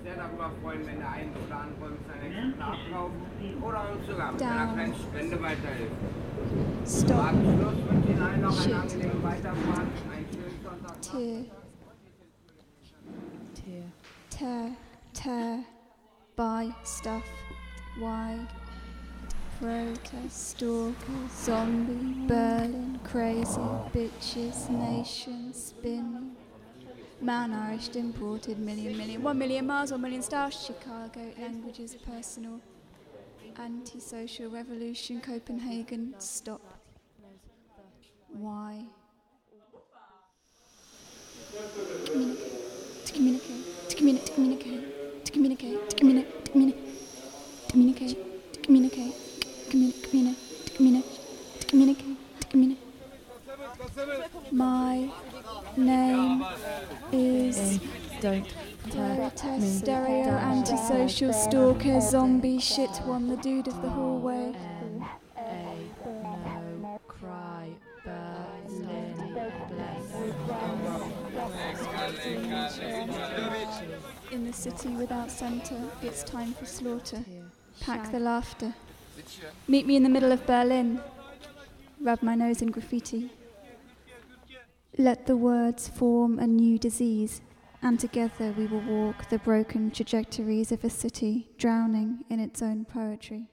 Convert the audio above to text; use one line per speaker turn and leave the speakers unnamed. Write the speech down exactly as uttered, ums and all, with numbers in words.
sehr darüber freuen, wenn der ein oder andere uns ein Exemplar abkauft oder uns sogar mit einer kleinen Spende weiterhilft. Zum Abschluss wünsche ich Ihnen allen noch eine angenehme Weiterfahrt, einen schönen Sonntag.
Tear. Tear. Tear. Tear. Buy stuff. Why? Protest, stalker, zombie, Berlin, crazy, bitches, nation, spin. Malnourished, imported, million, million, one million miles, one million stars, Chicago, languages, personal, anti-social revolution, Copenhagen, stop. Why? To communicate, to communicate, to communicate, to communicate, to communicate, to communicate, to communicate, to communicate, communicate, to communicate, to communicate, to communicate. My name is
Don't
protest, stereo, antisocial, stalker, zombie, shit one, the dude of the hallway.
N A no cry Berlin
In the city without centre, it's time for slaughter. Pack the laughter. Meet me in the middle of Berlin. Rub my nose in graffiti. Let the words form a new disease, and together we will walk the broken trajectories of a city drowning in its own poetry.